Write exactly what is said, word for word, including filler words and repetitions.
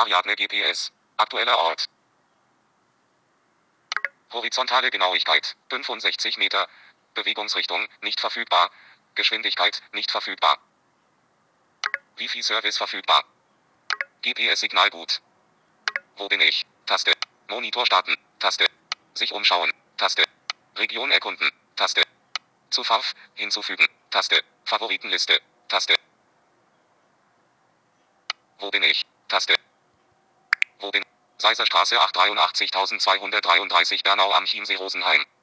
Ariadne G P S. Aktueller Ort. Horizontale Genauigkeit, fünfundsechzig Meter. Bewegungsrichtung, nicht verfügbar. Geschwindigkeit, nicht verfügbar. Wifi-Service verfügbar. G P S-Signal gut. Wo bin ich? Taste. Monitor starten. Taste. Sich umschauen. Taste. Region erkunden. Taste. Zu F A F. Hinzufügen. Taste. Favoritenliste. Taste. Wo bin ich? Taste. Wo bin? Seiserstraße acht, dreiundachtzigtausendzweihundertdreiunddreißig Bernau am Chiemsee Rosenheim.